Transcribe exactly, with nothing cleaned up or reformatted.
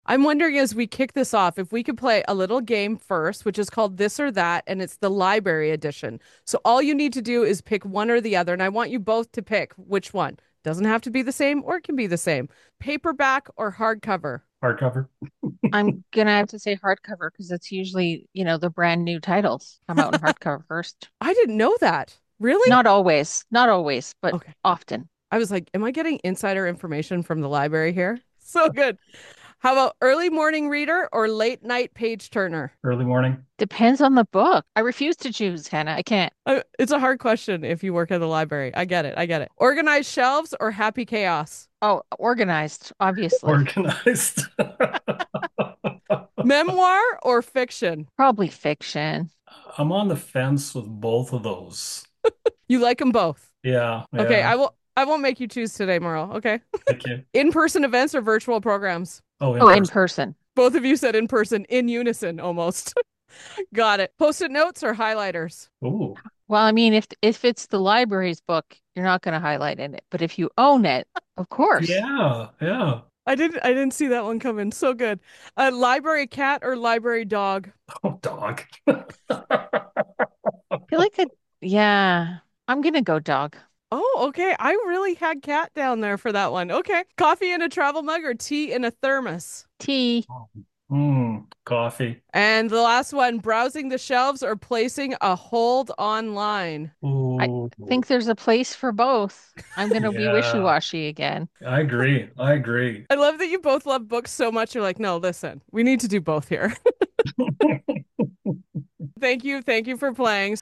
I'm wondering as we kick this off, if we could play a little game first, which is called This or That, and it's the library edition. So all you need to do is pick one or the other, and I want you both to pick which one. Doesn't have to be the same, or it can be the same. Paperback or hardcover? Hardcover. I'm gonna have to say hardcover because it's usually, you know, the brand new titles come out in hardcover first. I didn't know that. Really? Not always, not always, but Okay. often. I was like, am I getting insider information from the library here? So good. How about early morning reader or late night page turner? Early morning. Depends on the book. I refuse to choose, Hannah. I can't. Uh, it's a hard question if you work at the library. I get it. I get it. Organized shelves or happy chaos? Oh, organized, obviously. Organized. Memoir or fiction? Probably fiction. I'm on the fence with both of those. You like them both. Yeah, Okay, yeah. I will I won't make you choose today, Merle. Okay. Thank you. In-person events or virtual programs? Oh, in Oh, in person. person. Both of you said in person in unison almost. Got it. Post-it notes or highlighters? Ooh, Well, I mean, if if it's the library's book, you're not going to highlight in it. But if you own it, of course. yeah, yeah. I didn't I didn't see that one coming. So good. A library cat or library dog? Oh, dog. I feel like a, yeah, I'm gonna go dog. Oh, okay. I really had cat down there for that one. Okay. Coffee in a travel mug or tea in a thermos? Tea. Mm, coffee. And the last one, browsing the shelves or placing a hold online. I Ooh, think there's a place for both. I'm gonna be yeah. wishy-washy again. I agree. I agree. I love that you both love books so much. You're like, no, listen, we need to do both here. Thank you. Thank you for playing.